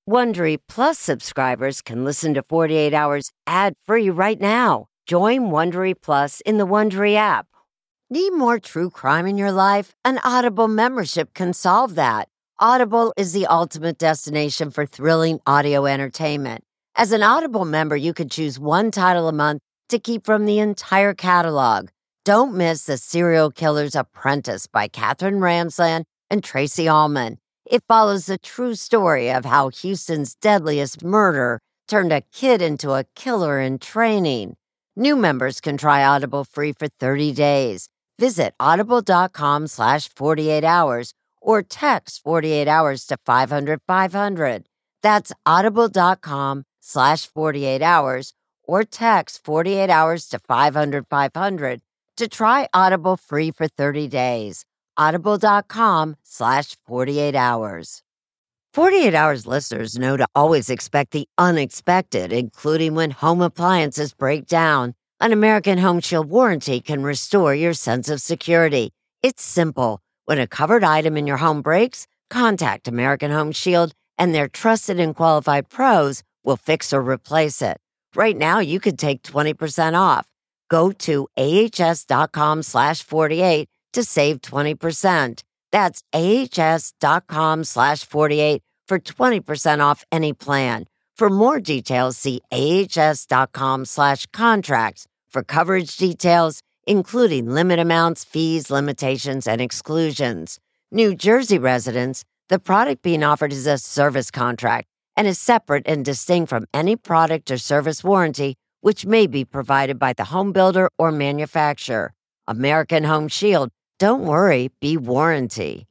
Wondery Plus subscribers can listen to 48 Hours ad-free right now. Join Wondery Plus in the Wondery app. Need more true crime in your life? An Audible membership can solve that. Audible is the ultimate destination for thrilling audio entertainment. As an Audible member, you can choose one title a month to keep from the entire catalog. Don't miss The Serial Killer's Apprentice by Katherine Ramsland and Tracy Ullman. It follows the true story of how Houston's deadliest murder turned a kid into a killer in training. New members can try Audible free for 30 days. Visit audible.com/48 hours or text 48 hours to 500-500. That's audible.com/48 hours or text 48 hours to 500-500 to try Audible free for 30 days. Audible.com/48 hours. 48 Hours listeners know to always expect the unexpected, including when home appliances break down. An American Home Shield warranty can restore your sense of security. It's simple. When a covered item in your home breaks, contact American Home Shield, and their trusted and qualified pros will fix or replace it. Right now, you could take 20% off. Go to ahs.com/48 to save 20%. That's ahs.com/48 for 20% off any plan. For more details, see ahs.com/contracts for coverage details, including limit amounts, fees, limitations, and exclusions. New Jersey residents, the product being offered is a service contract and is separate and distinct from any product or service warranty which may be provided by the home builder or manufacturer. American Home Shield. Don't worry, be warranty.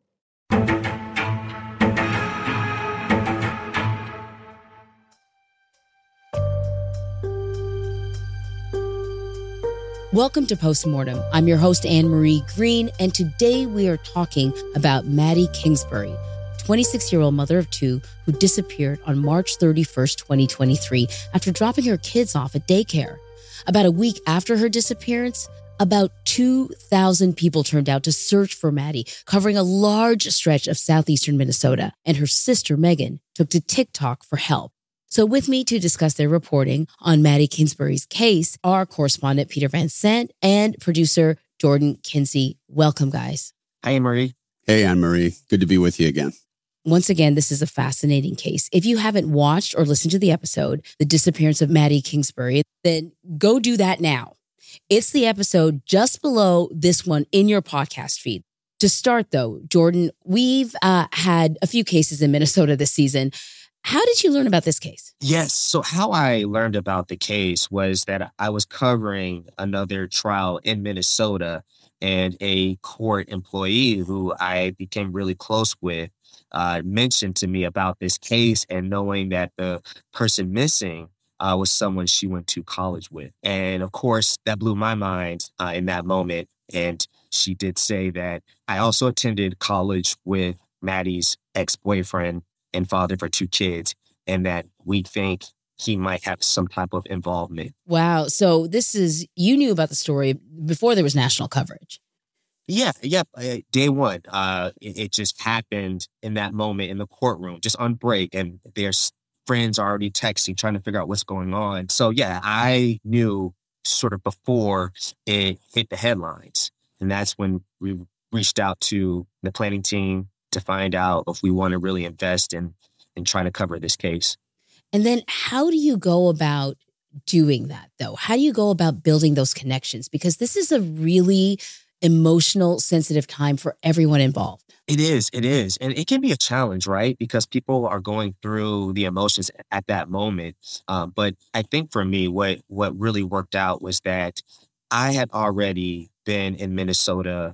Welcome to Postmortem. I'm your host, Anne-Marie Green, and today we are talking about Maddie Kingsbury, 26-year-old mother of two who disappeared on March 31st, 2023, after dropping her kids off at daycare. About a week after her disappearance, about 2,000 people turned out to search for Maddie, covering a large stretch of southeastern Minnesota, and her sister, Megan, took to TikTok for help. So with me to discuss their reporting on Maddie Kingsbury's case are correspondent Peter Van Sant and producer Jordan Kinsey. Welcome, guys. Hi, Anne-Marie. Hey, Anne-Marie. Good to be with you again. Once again, this is a fascinating case. If you haven't watched or listened to the episode, The Disappearance of Maddie Kingsbury, then go do that now. It's the episode just below this one in your podcast feed. To start, though, Jordan, we've had a few cases in Minnesota this season. How did you learn about this case? Yes. So how I learned about the case was that I was covering another trial in Minnesota, and a court employee who I became really close with mentioned to me about this case, and knowing that the person missing was someone she went to college with. And of course, that blew my mind in that moment. And she did say that I also attended college with Maddie's ex-boyfriend and father for two kids, and that we think he might have some type of involvement. Wow. So you knew about the story before there was national coverage. Yeah. Day one, it just happened in that moment in the courtroom, just on break, and their friends are already texting, trying to figure out what's going on. So yeah, I knew sort of before it hit the headlines. And that's when we reached out to the planning team to find out if we want to really invest in trying to cover this case. And then how do you go about doing that, though? How do you go about building those connections? Because this is a really emotional, sensitive time for everyone involved. It is. And it can be a challenge, right? Because people are going through the emotions at that moment. But I think for me, what really worked out was that I had already been in Minnesota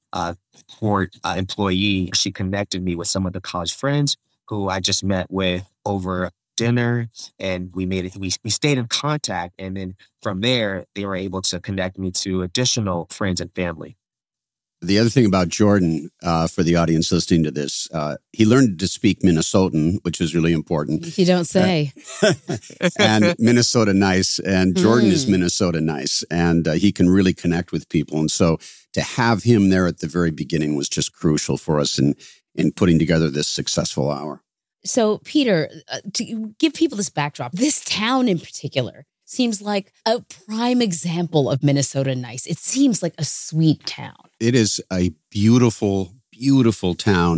court employee. She connected me with some of the college friends who I just met with over dinner, and we stayed in contact. And then from there, they were able to connect me to additional friends and family. The other thing about Jordan, for the audience listening to this, he learned to speak Minnesotan, which was really important. You don't say. And Minnesota nice. And Jordan is Minnesota nice. And he can really connect with people. And so to have him there at the very beginning was just crucial for us in putting together this successful hour. So, Peter, to give people this backdrop, this town in particular seems like a prime example of Minnesota nice. It seems like a sweet town. It is a beautiful, beautiful town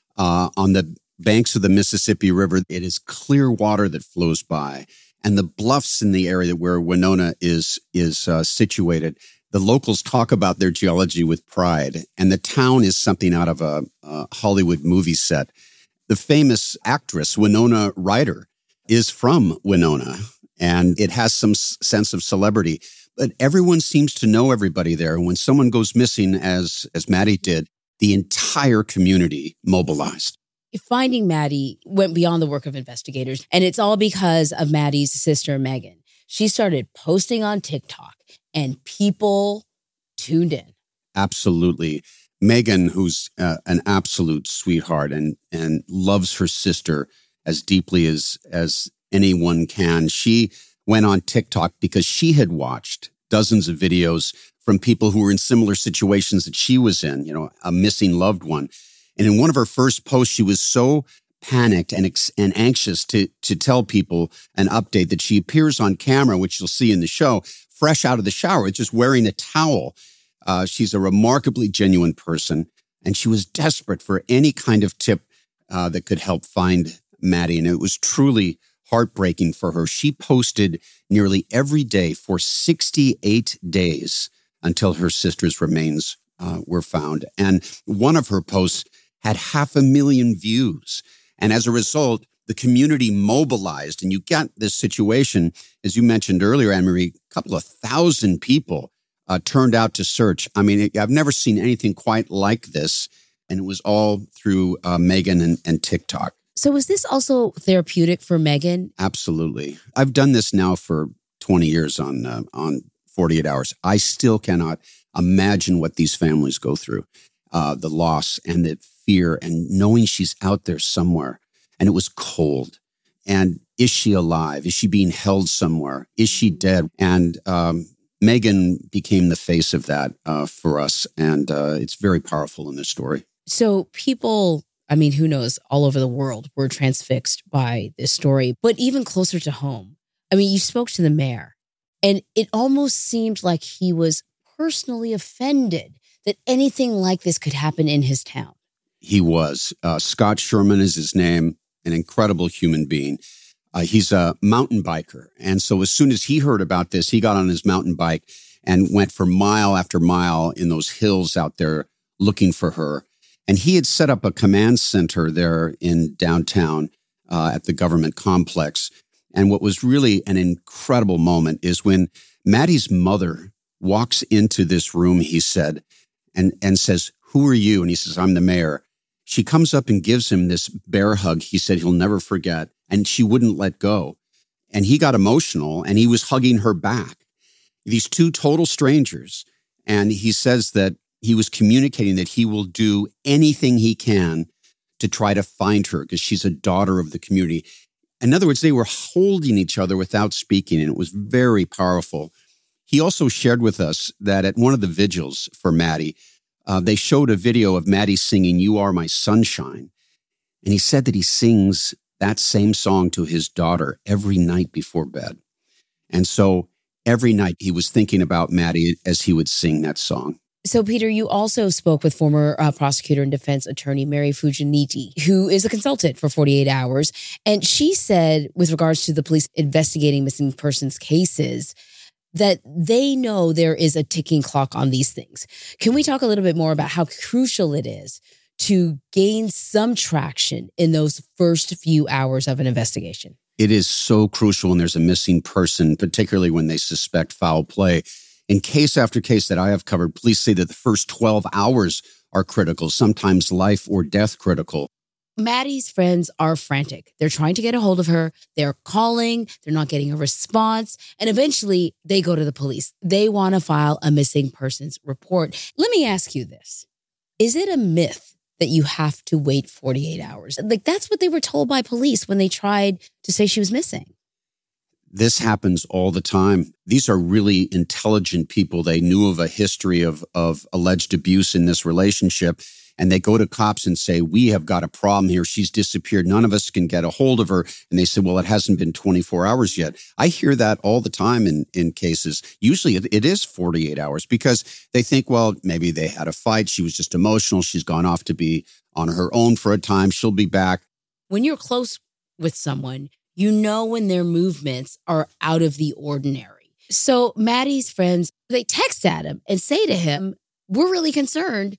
on the banks of the Mississippi River. It is clear water that flows by. And the bluffs in the area where Winona is situated, the locals talk about their geology with pride. And the town is something out of a Hollywood movie set. The famous actress, Winona Ryder, is from Winona. And it has some sense of celebrity. But everyone seems to know everybody there. And when someone goes missing, as Maddie did, the entire community mobilized. Finding Maddie went beyond the work of investigators, and it's all because of Maddie's sister, Megan. She started posting on TikTok, and people tuned in. Absolutely. Megan, who's an absolute sweetheart and loves her sister as deeply as anyone can, she went on TikTok because she had watched dozens of videos from people who were in similar situations that she was in, a missing loved one. And in one of her first posts, she was so panicked and anxious to tell people an update that she appears on camera, which you'll see in the show, fresh out of the shower, just wearing a towel. She's a remarkably genuine person, and she was desperate for any kind of tip that could help find Maddie. And it was truly heartbreaking for her. She posted nearly every day for 68 days until her sister's remains were found. And one of her posts had 500,000 views. And as a result, the community mobilized. And you got this situation, as you mentioned earlier, Anne-Marie, a couple of thousand people turned out to search. I mean, I've never seen anything quite like this. And it was all through Megan and TikTok. So was this also therapeutic for Megan? Absolutely. I've done this now for 20 years on 48 Hours. I still cannot imagine what these families go through. The loss and the fear and knowing she's out there somewhere. And it was cold. And is she alive? Is she being held somewhere? Is she dead? And Megan became the face of that for us. And it's very powerful in this story. So people, who knows, all over the world were transfixed by this story. But even closer to home, you spoke to the mayor, and it almost seemed like he was personally offended that anything like this could happen in his town. He was. Scott Sherman is his name, an incredible human being. He's a mountain biker. And so as soon as he heard about this, he got on his mountain bike and went for mile after mile in those hills out there looking for her. And he had set up a command center there in downtown at the government complex. And what was really an incredible moment is when Maddie's mother walks into this room, he said, and says, "Who are you?" And he says, "I'm the mayor." She comes up and gives him this bear hug he said he'll never forget. And she wouldn't let go. And he got emotional and he was hugging her back. These two total strangers. And he says that he was communicating that he will do anything he can to try to find her because she's a daughter of the community. In other words, they were holding each other without speaking, and it was very powerful. He also shared with us that at one of the vigils for Maddie, they showed a video of Maddie singing "You Are My Sunshine." And he said that he sings that same song to his daughter every night before bed. And so every night he was thinking about Maddie as he would sing that song. So, Peter, you also spoke with former prosecutor and defense attorney Mary Fujiniti, who is a consultant for 48 Hours. And she said, with regards to the police investigating missing persons cases, that they know there is a ticking clock on these things. Can we talk a little bit more about how crucial it is to gain some traction in those first few hours of an investigation? It is so crucial when there's a missing person, particularly when they suspect foul play. In case after case that I have covered, police say that the first 12 hours are critical, sometimes life or death critical. Maddie's friends are frantic. They're trying to get a hold of her. They're calling. They're not getting a response. And eventually they go to the police. They want to file a missing persons report. Let me ask you this. Is it a myth that you have to wait 48 hours? Like, that's what they were told by police when they tried to say she was missing. This happens all the time. These are really intelligent people. They knew of a history of alleged abuse in this relationship. and they go to cops and say, we have got a problem here. She's disappeared. None of us can get a hold of her. And they say, well, it hasn't been 24 hours yet. I hear that all the time in cases. Usually it is 48 hours because they think, well, maybe they had a fight. She was just emotional. She's gone off to be on her own for a time. She'll be back. When you're close with someone, you know when their movements are out of the ordinary. So Maddie's friends, they text Adam and say to him, we're really concerned.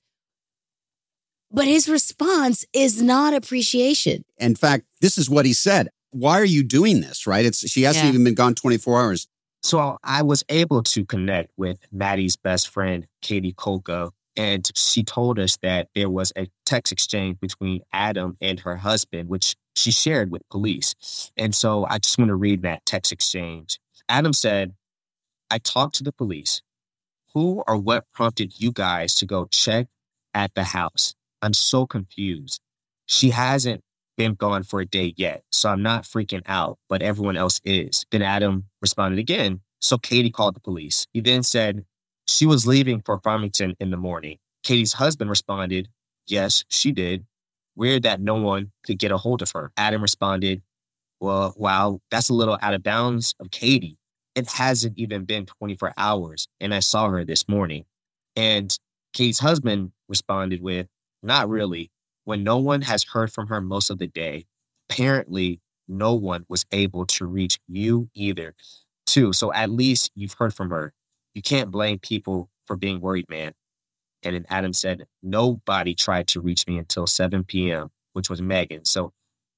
But his response is not appreciation. In fact, this is what he said. Why are you doing this, right? She hasn't even been gone 24 hours. So I was able to connect with Maddie's best friend, Katie Kolka, and she told us that there was a text exchange between Adam and her husband, which she shared with police. And so I just want to read that text exchange. Adam said, I talked to the police. Who or what prompted you guys to go check at the house? I'm so confused. She hasn't been gone for a day yet, so I'm not freaking out, but everyone else is. Then Adam responded again. So Katie called the police. He then said she was leaving for Farmington in the morning. Katie's husband responded, yes, she did. Weird that no one could get a hold of her. Adam responded, well, wow, that's a little out of bounds of Katie. It hasn't even been 24 hours, and I saw her this morning. And Katie's husband responded with, not really. When no one has heard from her most of the day, apparently no one was able to reach you either, too. So at least you've heard from her. You can't blame people for being worried, man. And then Adam said, nobody tried to reach me until 7 p.m., which was Megan. So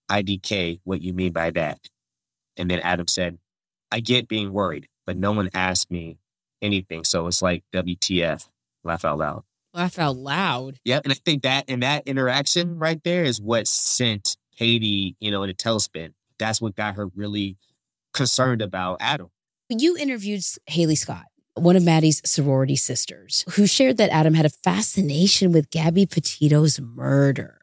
IDK, what you mean by that? And then Adam said, I get being worried, but no one asked me anything. So it's like WTF, laugh out loud. Laugh out loud. Yeah. And I think that in that interaction right there is what sent Katie, in a tailspin. That's what got her really concerned about Adam. You interviewed Haley Scott, one of Maddie's sorority sisters, who shared that Adam had a fascination with Gabby Petito's murder.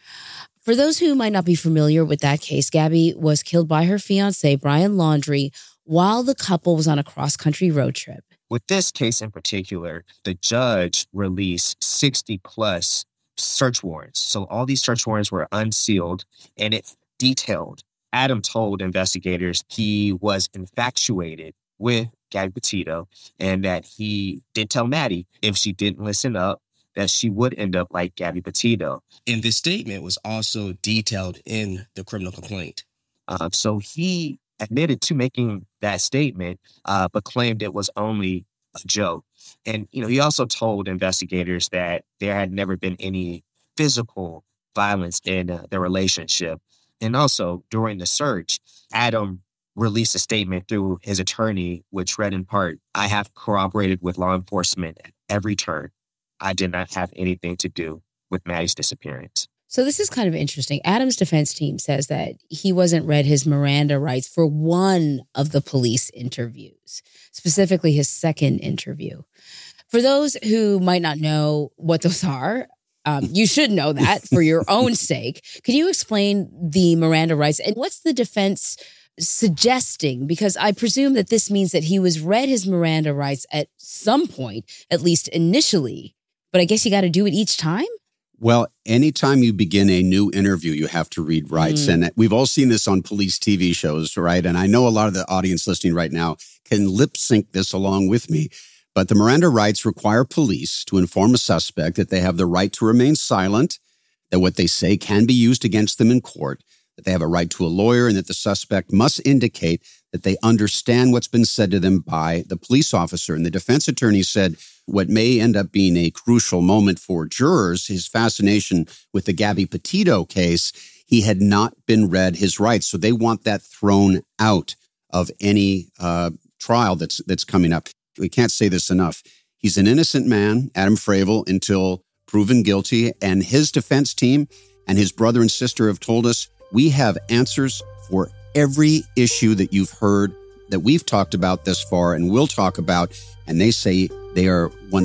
For those who might not be familiar with that case, Gabby was killed by her fiancé, Brian Laundrie, while the couple was on a cross-country road trip. With this case in particular, the judge released 60-plus search warrants. So all these search warrants were unsealed, and it detailed. Adam told investigators he was infatuated with Gabby Petito and that he did tell Maddie if she didn't listen up, that she would end up like Gabby Petito. And this statement was also detailed in the criminal complaint. So he admitted to making that statement, but claimed it was only a joke. And, he also told investigators that there had never been any physical violence in their relationship. And also during the search, Adam released a statement through his attorney, which read in part, I have cooperated with law enforcement at every turn. I did not have anything to do with Maddie's disappearance. So this is kind of interesting. Adam's defense team says that he wasn't read his Miranda rights for one of the police interviews, specifically his second interview. For those who might not know what those are, you should know that for your own sake. Can you explain the Miranda rights and what's the defense suggesting? Because I presume that this means that he was read his Miranda rights at some point, at least initially, but I guess you got to do it each time? Well, anytime you begin a new interview, you have to read rights. And we've all seen this on police TV shows, right? And I know a lot of the audience listening right now can lip sync this along with me. But the Miranda rights require police to inform a suspect that they have the right to remain silent, that what they say can be used against them in court, that they have a right to a lawyer, and that the suspect must indicate that they understand what's been said to them by the police officer. And the defense attorney said what may end up being a crucial moment for jurors, his fascination with the Gabby Petito case, he had not been read his rights. So they want that thrown out of any trial that's coming up. We can't say this enough. He's an innocent man, Adam Fravel, until proven guilty. And his defense team and his brother and sister have told us we have answers for every issue that you've heard that we've talked about this far and will talk about. And they say they are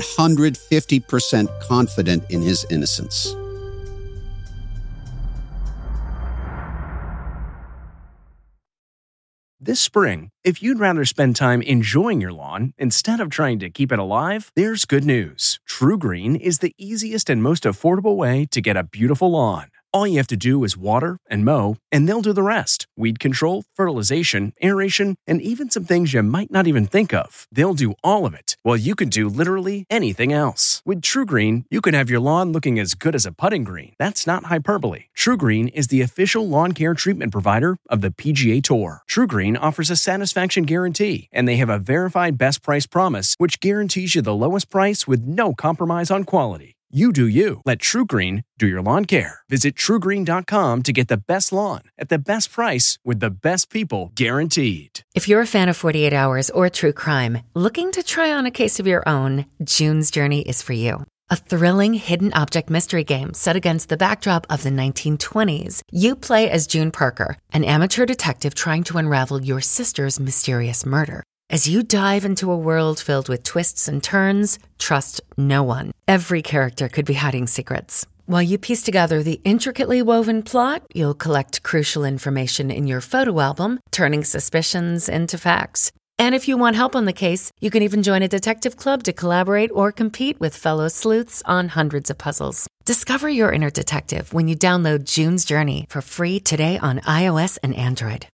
150% confident in his innocence. This spring, if you'd rather spend time enjoying your lawn instead of trying to keep it alive, there's good news. TruGreen is the easiest and most affordable way to get a beautiful lawn. All you have to do is water and mow, and they'll do the rest. Weed control, fertilization, aeration, and even some things you might not even think of. They'll do all of it, while you can do literally anything else. With TruGreen, you can have your lawn looking as good as a putting green. That's not hyperbole. TruGreen is the official lawn care treatment provider of the PGA Tour. TruGreen offers a satisfaction guarantee, and they have a verified best price promise, which guarantees you the lowest price with no compromise on quality. You do you. Let TruGreen do your lawn care. Visit TruGreen.com to get the best lawn at the best price with the best people guaranteed. If you're a fan of 48 Hours or true crime, looking to try on a case of your own, June's Journey is for you. A thrilling hidden object mystery game set against the backdrop of the 1920s. You play as June Parker, an amateur detective trying to unravel your sister's mysterious murder. As you dive into a world filled with twists and turns, trust no one. Every character could be hiding secrets. While you piece together the intricately woven plot, you'll collect crucial information in your photo album, turning suspicions into facts. And if you want help on the case, you can even join a detective club to collaborate or compete with fellow sleuths on hundreds of puzzles. Discover your inner detective when you download June's Journey for free today on iOS and Android.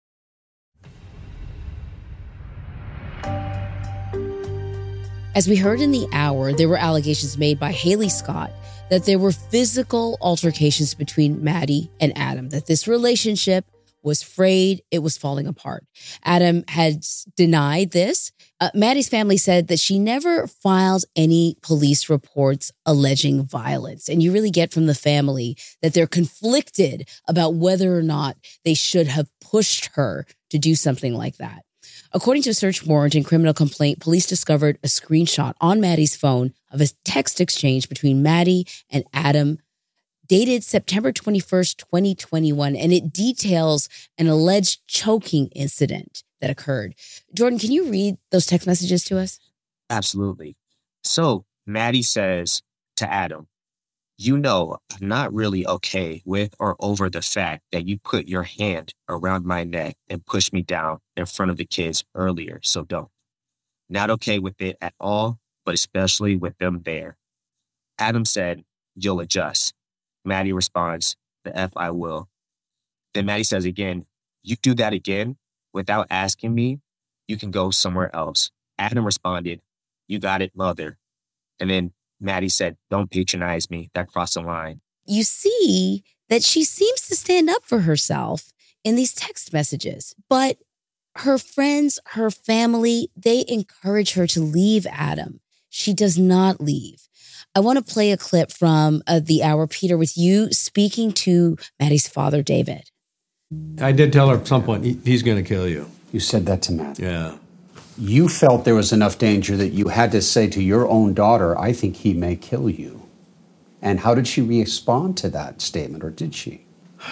As we heard in the hour, there were allegations made by Haley Scott that there were physical altercations between Maddie and Adam, that this relationship was frayed, it was falling apart. Adam had denied this. Maddie's family said that she never filed any police reports alleging violence. And you really get from the family that they're conflicted about whether or not they should have pushed her to do something like that. According to a search warrant and criminal complaint, police discovered a screenshot on Maddie's phone of a text exchange between Maddie and Adam dated September 21st, 2021, and it details an alleged choking incident that occurred. Jordan, can you read those text messages to us? Absolutely. So Maddie says to Adam, "You know, I'm not really okay with or over the fact that you put your hand around my neck and pushed me down in front of the kids earlier, so don't. Not okay with it at all, but especially with them there." Adam said, "You'll adjust." Maddie responds, "The F I will." Then Maddie says again, "You do that again without asking me, you can go somewhere else." Adam responded, "You got it, mother." And then Maddie said, "Don't patronize me. That crossed the line." You see that she seems to stand up for herself in these text messages, but her friends, her family, they encourage her to leave Adam. She does not leave. I want to play a clip from the hour, Peter, with you speaking to Maddie's father, David. I did tell her at some point, he's going to kill you. You said that to Matt. Yeah. You felt there was enough danger that you had to say to your own daughter, "I think he may kill you." And how did she respond to that statement, or did she?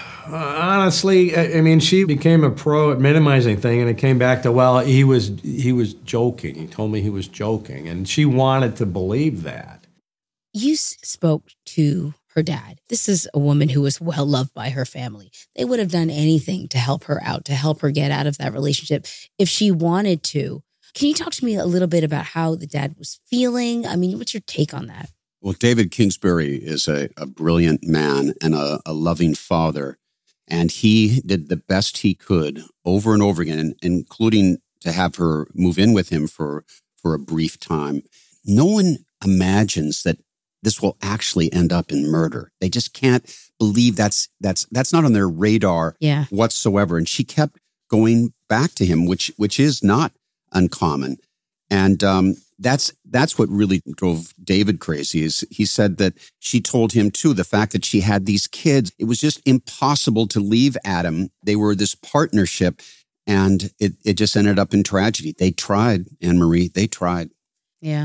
Honestly, I mean, she became a pro at minimizing things, and it came back to, well, he was joking. He told me he was joking, and she wanted to believe that. You spoke to her dad. This is a woman who was well loved by her family. They would have done anything to help her out, to help her get out of that relationship if she wanted to. Can you talk to me a little bit about how the dad was feeling? I mean, what's your take on that? Well, David Kingsbury is a brilliant man and a loving father. And he did the best he could over and over again, including to have her move in with him for a brief time. No one imagines that this will actually end up in murder. They just can't believe that's not on their radar whatsoever. And she kept going back to him, which is not uncommon. And that's what really drove David crazy. Is he said that she told him too, the fact that she had these kids, it was just impossible to leave Adam. They were this partnership, and it just ended up in tragedy. They tried, Anne-Marie, they tried. Yeah.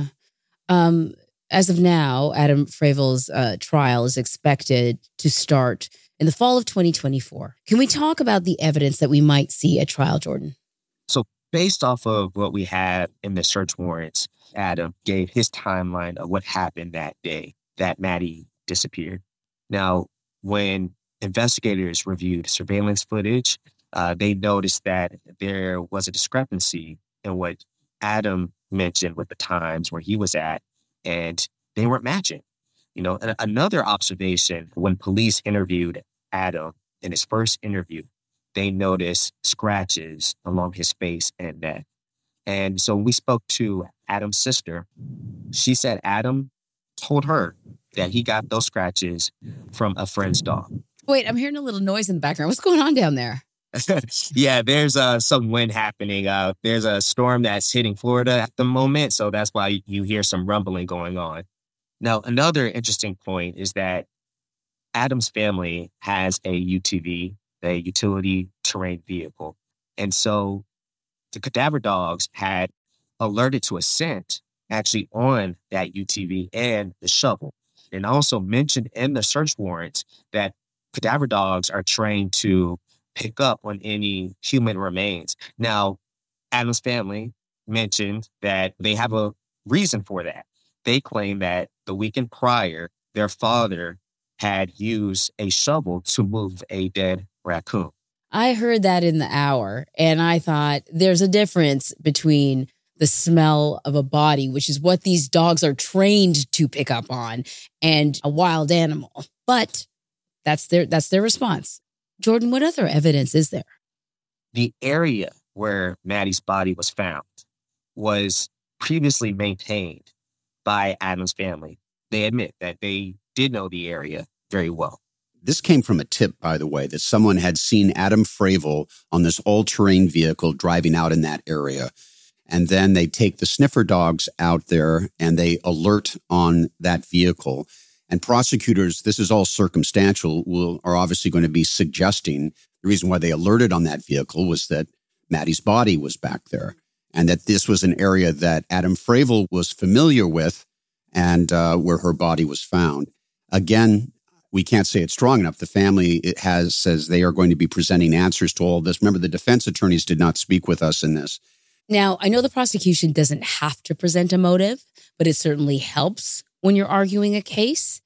As of now, Adam Fravel's trial is expected to start in the fall of 2024. Can we talk about the evidence that we might see at trial, Jordan? So based off of what we have in the search warrants, Adam gave his timeline of what happened that day that Maddie disappeared. Now, when investigators reviewed surveillance footage, they noticed that there was a discrepancy in what Adam mentioned with the times where he was at, and they weren't matching. Another observation, when police interviewed Adam in his first interview, they noticed scratches along his face and neck. And so we spoke to Adam's sister. She said Adam told her that he got those scratches from a friend's dog. Wait, I'm hearing a little noise in the background. What's going on down there? Yeah, there's some wind happening. There's a storm that's hitting Florida at the moment, so that's why you hear some rumbling going on. Now, another interesting point is that Adam's family has a UTV, a utility terrain vehicle. And so the cadaver dogs had alerted to a scent actually on that UTV and the shovel. And also mentioned in the search warrant that cadaver dogs are trained to pick up on any human remains. Now, Adam's family mentioned that they have a reason for that. They claim that the weekend prior, their father had used a shovel to move a dead raccoon. I heard that in the hour, and I thought there's a difference between the smell of a body, which is what these dogs are trained to pick up on, and a wild animal. But that's their response. Jordan, what other evidence is there? The area where Maddie's body was found was previously maintained by Adam's family. They admit that they did know the area very well. This came from a tip, by the way, that someone had seen Adam Fravel on this all-terrain vehicle driving out in that area. And then they take the sniffer dogs out there and they alert on that vehicle. And prosecutors, this is all circumstantial, are obviously going to be suggesting the reason why they alerted on that vehicle was that Maddie's body was back there and that this was an area that Adam Fravel was familiar with and where her body was found. Again, we can't say it strong enough. The family says they are going to be presenting answers to all of this. Remember, the defense attorneys did not speak with us in this. Now, I know the prosecution doesn't have to present a motive, but it certainly helps when you're arguing a case.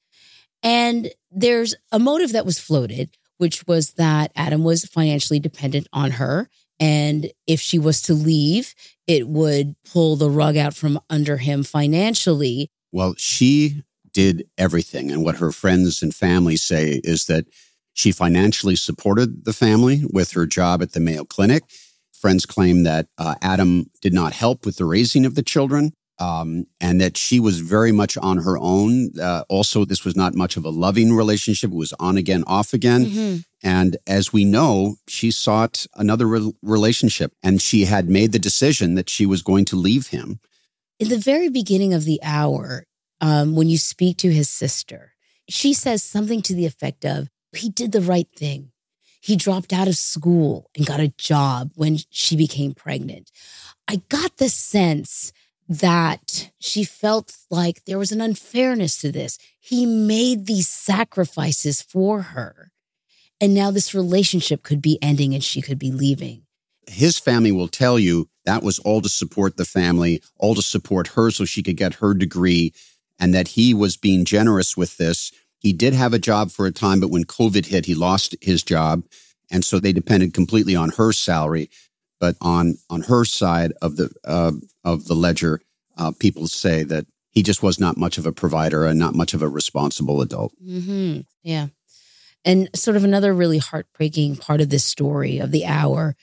And there's a motive that was floated, which was that Adam was financially dependent on her. And if she was to leave, it would pull the rug out from under him financially. Well, she did everything. And what her friends and family say is that she financially supported the family with her job at the Mayo Clinic. Friends claim that Adam did not help with the raising of the children and that she was very much on her own. Also, this was not much of a loving relationship. It was on again, off again. Mm-hmm. And as we know, she sought another relationship and she had made the decision that she was going to leave him. In the very beginning of the hour, when you speak to his sister, she says something to the effect of, he did the right thing. He dropped out of school and got a job when she became pregnant. I got the sense that she felt like there was an unfairness to this. He made these sacrifices for her. And now this relationship could be ending and she could be leaving. His family will tell you that was all to support the family, all to support her so she could get her degree, and that he was being generous with this. He did have a job for a time, but when COVID hit, he lost his job. And so they depended completely on her salary. But on her side of the ledger, people say that he just was not much of a provider and not much of a responsible adult. Mm-hmm. Yeah. And sort of another really heartbreaking part of this story of the hour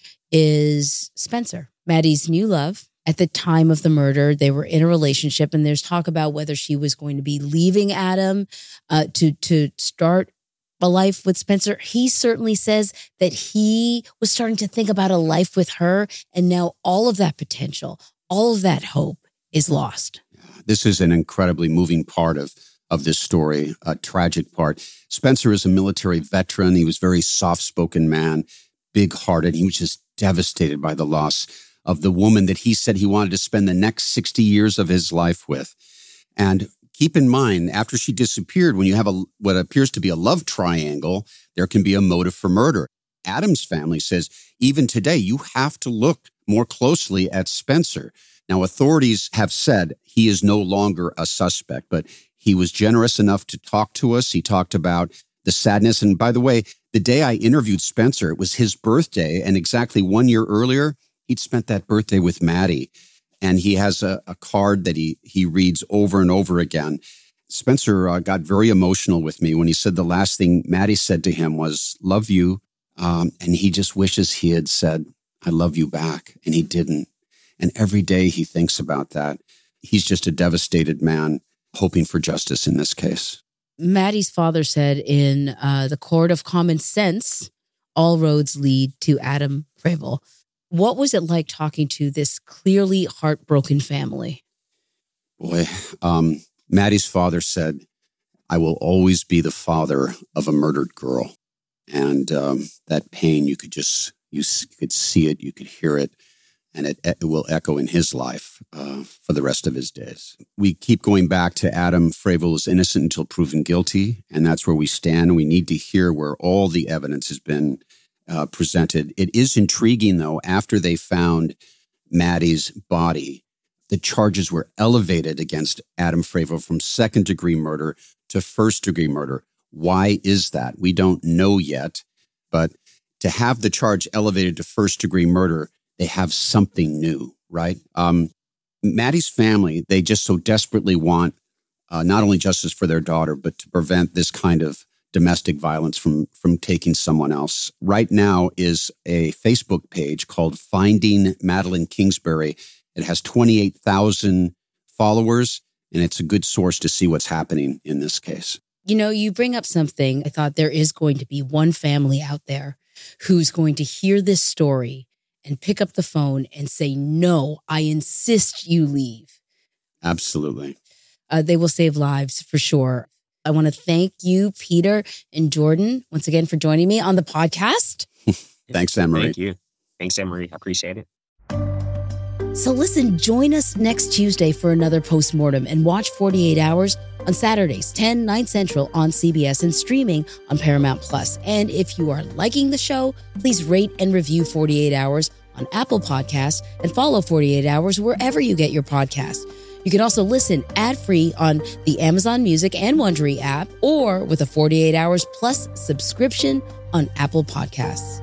is Spencer, Maddie's new love. At the time of the murder, they were in a relationship, and there's talk about whether she was going to be leaving Adam to start a life with Spencer. He certainly says that he was starting to think about a life with her, and now all of that potential, all of that hope is lost. This is an incredibly moving part of this story, a tragic part. Spencer is a military veteran. He was a very soft-spoken man, big-hearted. He was just devastated by the loss of the woman that he said he wanted to spend the next 60 years of his life with. And keep in mind, after she disappeared, when you have what appears to be a love triangle, there can be a motive for murder. Adam's family says, even today, you have to look more closely at Spencer. Now, authorities have said he is no longer a suspect, but he was generous enough to talk to us. He talked about the sadness. And by the way, The day I interviewed Spencer, it was his birthday, and exactly 1 year earlier, he'd spent that birthday with Maddie. And he has a card that he reads over and over again. Spencer got very emotional with me when he said the last thing Maddie said to him was, "Love you." And he just wishes he had said, "I love you" back. And he didn't. And every day he thinks about that. He's just a devastated man hoping for justice in this case. Maddie's father said in the court of common sense, all roads lead to Adam Fravel. What was it like talking to this clearly heartbroken family? Boy, Maddie's father said, "I will always be the father of a murdered girl." And that pain, you could see it, you could hear it, and it will echo in his life for the rest of his days. We keep going back to Adam Fravel is innocent until proven guilty, and that's where we stand. We need to hear where all the evidence has been presented. It is intriguing, though, after they found Maddie's body, the charges were elevated against Adam Fravel from second-degree murder to first-degree murder. Why is that? We don't know yet, but to have the charge elevated to first-degree murder, they have something new, right? Maddie's family, they just so desperately want not only justice for their daughter, but to prevent this kind of domestic violence from taking someone else. Right now is a Facebook page called Finding Madeleine Kingsbury. It has 28,000 followers, and it's a good source to see what's happening in this case. You know, you bring up something. I thought there is going to be one family out there who's going to hear this story and pick up the phone and say, "No, I insist you leave." Absolutely. They will save lives for sure. I want to thank you, Peter and Jordan, once again for joining me on the podcast. Thanks, Anne-Marie. Thank you. Thanks, Anne-Marie. I appreciate it. So listen, join us next Tuesday for another postmortem and watch 48 Hours on Saturdays, 10, 9 Central on CBS and streaming on Paramount+. And if you are liking the show, please rate and review 48 Hours on Apple Podcasts and follow 48 Hours wherever you get your podcasts. You can also listen ad-free on the Amazon Music and Wondery app or with a 48 Hours Plus subscription on Apple Podcasts.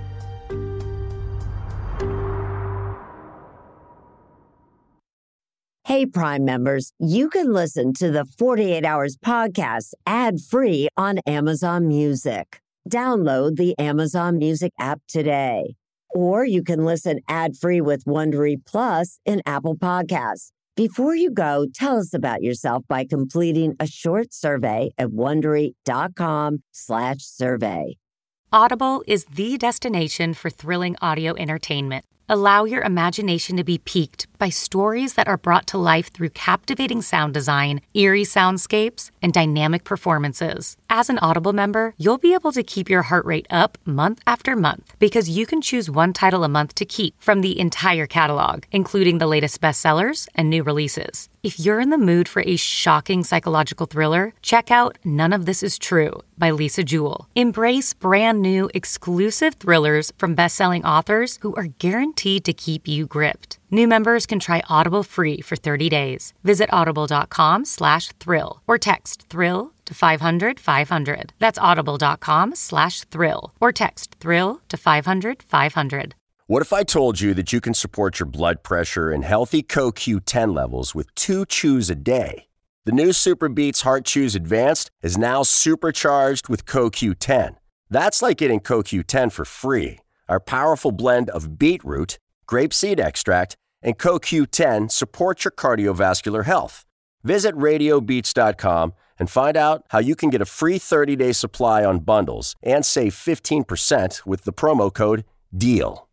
Hey, Prime members, you can listen to the 48 Hours podcast ad-free on Amazon Music. Download the Amazon Music app today. Or you can listen ad-free with Wondery Plus in Apple Podcasts. Before you go, tell us about yourself by completing a short survey at Wondery.com/survey. Audible is the destination for thrilling audio entertainment. Allow your imagination to be piqued by stories that are brought to life through captivating sound design, eerie soundscapes, and dynamic performances. As an Audible member, you'll be able to keep your heart rate up month after month because you can choose one title a month to keep from the entire catalog, including the latest bestsellers and new releases. If you're in the mood for a shocking psychological thriller, check out None of This Is True by Lisa Jewell. Embrace brand new exclusive thrillers from best-selling authors who are guaranteed to keep you gripped. New members can try Audible free for 30 days. Visit audible.com/thrill or text thrill to 500-500. That's audible.com/thrill or text thrill to 500-500. What if I told you that you can support your blood pressure and healthy CoQ10 levels with 2 chews a day? The new Super Beats Heart Chews Advanced is now supercharged with CoQ10. That's like getting CoQ10 for free. Our powerful blend of beetroot, grapeseed extract, and CoQ10 supports your cardiovascular health. Visit RadioBeats.com and find out how you can get a free 30-day supply on bundles and save 15% with the promo code DEAL.